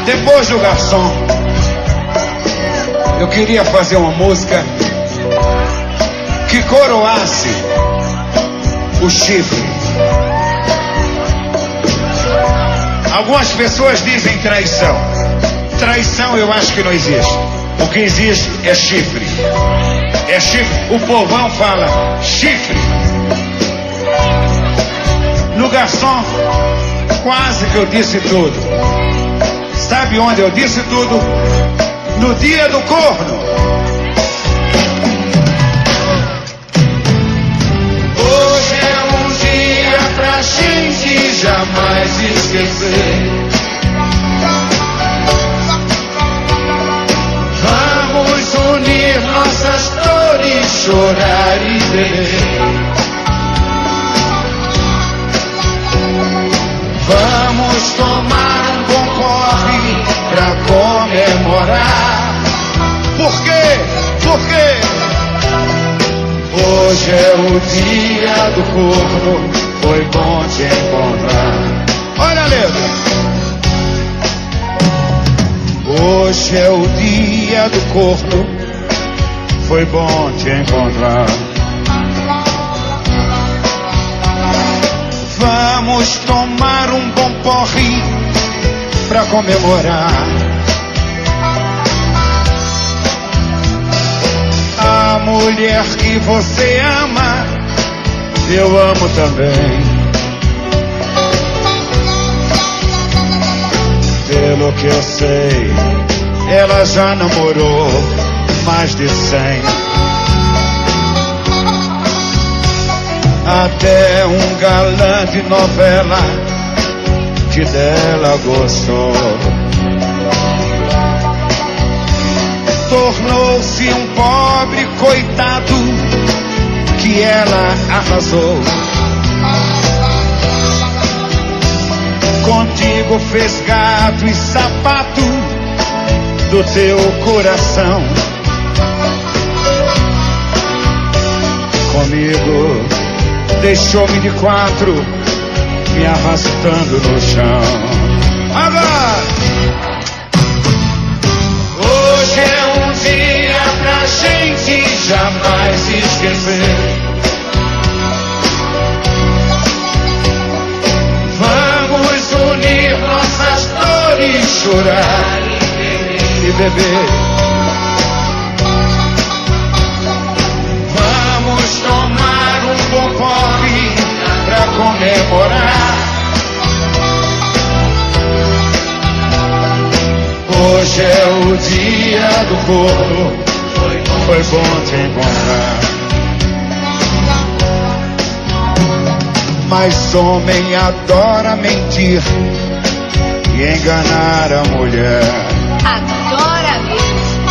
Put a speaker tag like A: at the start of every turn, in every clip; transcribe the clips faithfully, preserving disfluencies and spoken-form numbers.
A: Depois do garçom, eu queria fazer uma música que coroasse o chifre. Algumas pessoas dizem traição. Traição eu acho que não existe. O que existe é chifre. É chifre. O povão fala chifre. No garçom, quase que eu disse tudo. Sabe onde eu disse tudo? No dia do corno. Hoje é um dia pra gente jamais esquecer. Vamos unir nossas dores, chorar e beber. Vamos tomar um bom porre pra comemorar. Por quê? Por quê? Hoje é o dia do corno, foi bom te encontrar. Olha a letra. Hoje é o dia do corno, foi bom te encontrar. Vamos tomar um bom porre pra comemorar. A mulher que você ama, eu amo também. Pelo que eu sei, ela já namorou mais de cem. Até um galã de novela que dela gostou. Tornou-se um pobre coitado que ela arrasou. Contigo fez gato e sapato do teu coração. Comigo deixou-me de quatro, me arrastando no chão. Agora! Hoje é um dia pra gente jamais esquecer. Vamos unir nossas dores, chorar e beber. Vamos tomar um bom porre pra comemorar. Hoje é o dia do corno, foi bom te encontrar. Mas homem adora mentir e enganar a mulher.
B: Adora mesmo.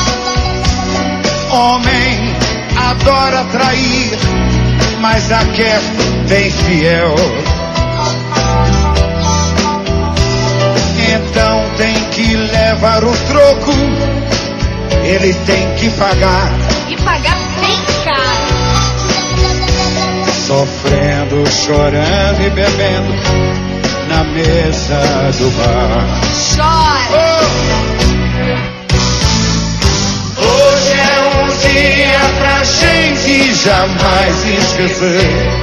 A: Homem adora trair, mas a quer bem fiel. Então tem que levar o troco, ele tem que pagar.
B: E pagar bem caro.
A: Sofrendo, chorando e bebendo na mesa do bar.
B: Chora.
A: Oh. Hoje é um dia pra gente jamais esquecer.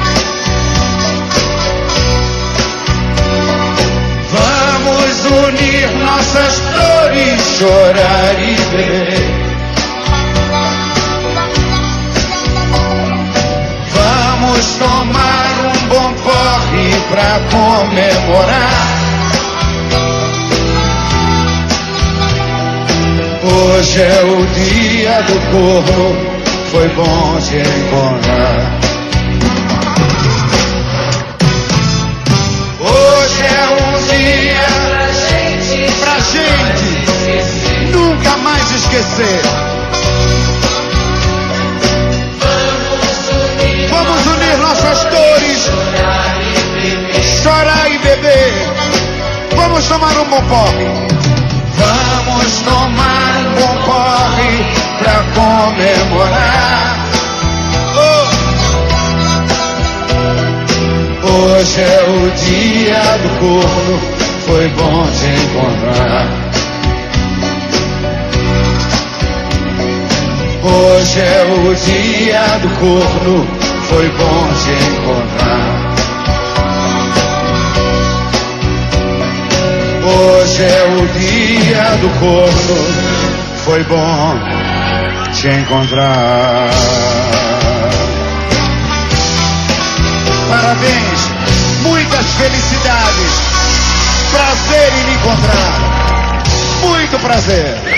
A: Vamos unir nossas dores, chorar e beber. Vamos tomar um bom porre pra comemorar. Hoje é o dia do corno, foi bom te encontrar. Hoje é um dia pra gente, pra gente nunca mais esquecer. Vamos unir nossas dores, chorar e beber. Vamos tomar um bom porre. Vamos tomar um bom porre pra comemorar. Oh. Hoje é o dia do corno, foi bom te encontrar. Hoje é o dia do corno, foi bom te encontrar. Hoje é o dia do corno, foi bom te encontrar. Parabéns, muitas felicidades, prazer em lhe encontrar, muito prazer.